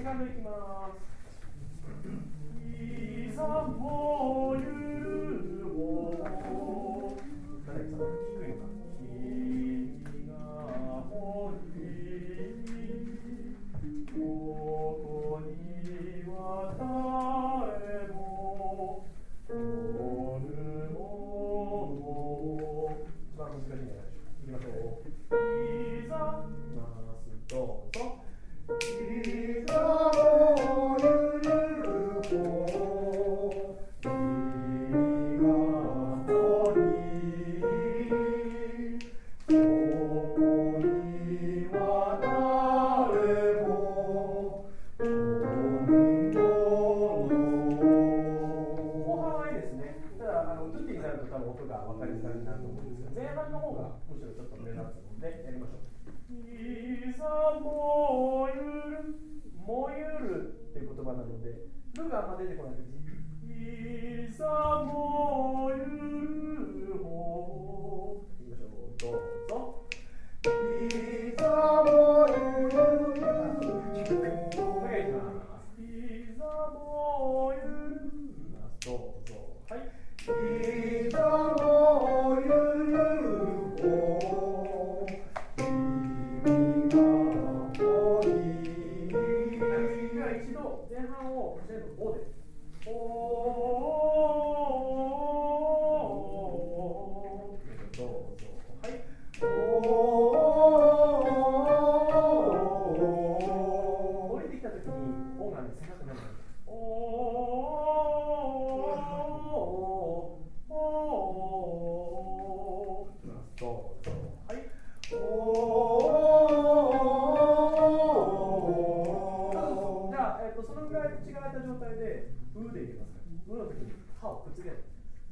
カードいきます。いざもゆるを誰かさん低いのか。君がほりここには誰もおるもの。一番難しいんじゃないでしょうか。いきましょう。いざますどうぞ。いざもゆるほ君がほりここには誰もおるもの。後半はいいですね。ただトゥッティになると多分音が分かりづらくなると思うんですが、前半の方がむしろちょっと目立つのでやりましょう。いざもゆる、もゆるっていう言葉なので、ルがあんま出てこないです。いざもゆるほ。いきましょう。どうぞ。いざもゆるほ。お願いします。いざもゆる。どうぞ。はい。いざもゆるほ。一度前半を全部おで。おどうぞ。はい。降りてきたときにおがね、狭くなる。どうぞ。はい。そのぐらい口が開いた状態でうでいけますか。うの時に歯をくっつける。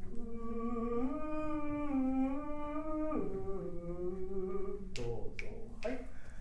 どうぞ。はい。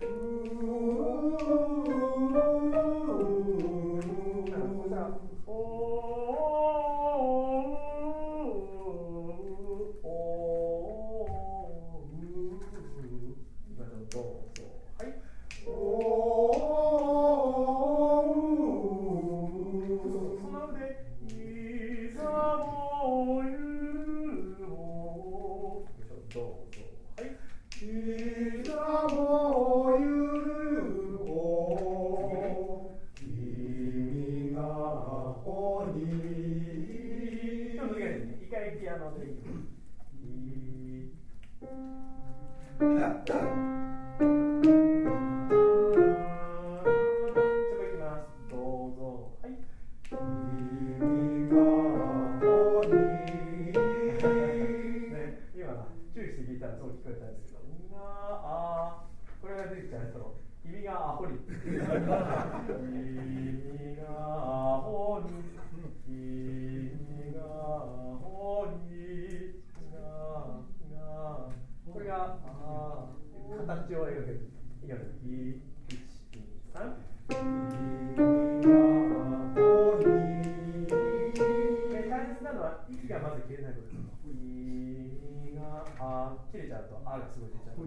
切れちゃうとあがすごい出ちゃう。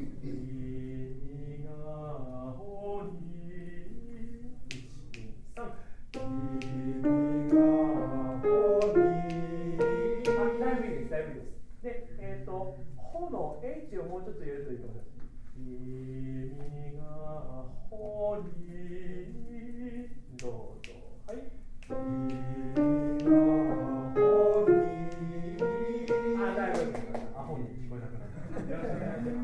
君がほり1、2、3。君がほり。だいぶいいです、だいぶいいです。で、ほの H をもうちょっと入れるといいと思います。君がほり。どうぞ。はい。君がほり。だいぶいいです。アホに聞こえなくなった。